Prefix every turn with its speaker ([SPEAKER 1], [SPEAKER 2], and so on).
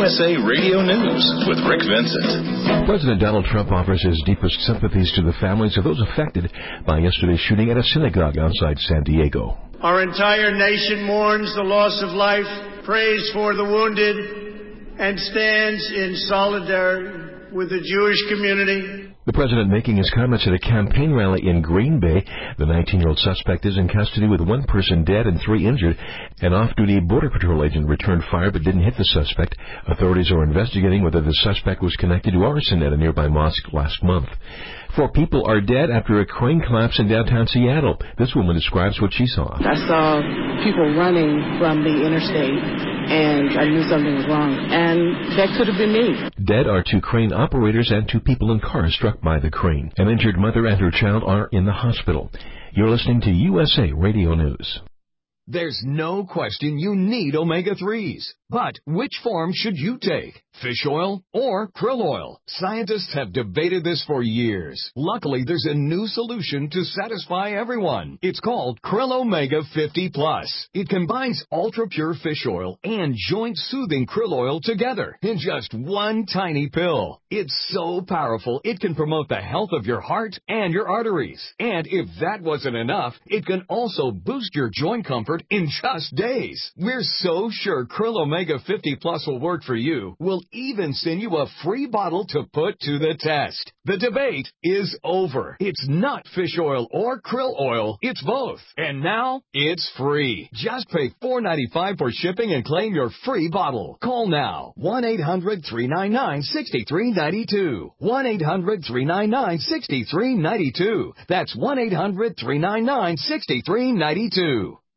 [SPEAKER 1] USA Radio News with Rick Vincent.
[SPEAKER 2] President Donald Trump offers his deepest sympathies to the families of those affected by yesterday's shooting at a synagogue outside San Diego.
[SPEAKER 3] Our entire nation mourns the loss of life, prays for the wounded, and stands in solidarity with the Jewish community.
[SPEAKER 2] The president making his comments at a campaign rally in Green Bay. The 19-year-old suspect is in custody with one person dead and 3 injured. An off-duty Border Patrol agent returned fire but didn't hit the suspect. Authorities are investigating whether the suspect was connected to arson at a nearby mosque last month. 4 people are dead after a crane collapse in downtown Seattle. This woman describes what she saw.
[SPEAKER 4] I saw people running from the interstate, and I knew something was wrong, and that could have been me.
[SPEAKER 2] Dead are 2 crane operators and 2 people in cars struck by the crane. An injured mother and her child are in the hospital. You're listening to USA Radio News.
[SPEAKER 5] There's no question you need omega-3s. But which form should you take? Fish oil or krill oil? Scientists have debated this for years. Luckily, there's a new solution to satisfy everyone. It's called Krill Omega 50 Plus. It combines ultra-pure fish oil and joint-soothing krill oil together in just one tiny pill. It's so powerful, it can promote the health of your heart and your arteries. And if that wasn't enough, it can also boost your joint comfort in just days. We're so sure Krill Omega 50 Plus will work for you. We'll even send you a free bottle to put to the test. The debate is over. It's not fish oil or krill oil. It's both. And now it's free. Just pay $4.95 for shipping and claim your free bottle. Call now. 1-800-399-6392. 1-800-399-6392. That's 1-800-399-6392.